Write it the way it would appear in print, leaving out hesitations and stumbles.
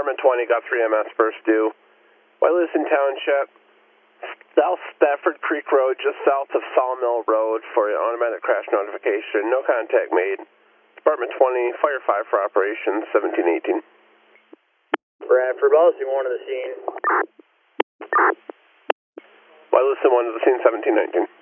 Department 20, got 3 MS first due. Wyalusing Township, South Stafford Creek Road, just south of Sawmill Road for your automatic crash notification. No contact made. Department 20, Fire 5 for operations, 1718. Bradford, Wyalusing 1 to the scene. Wyalusing 1 to the scene, 1719.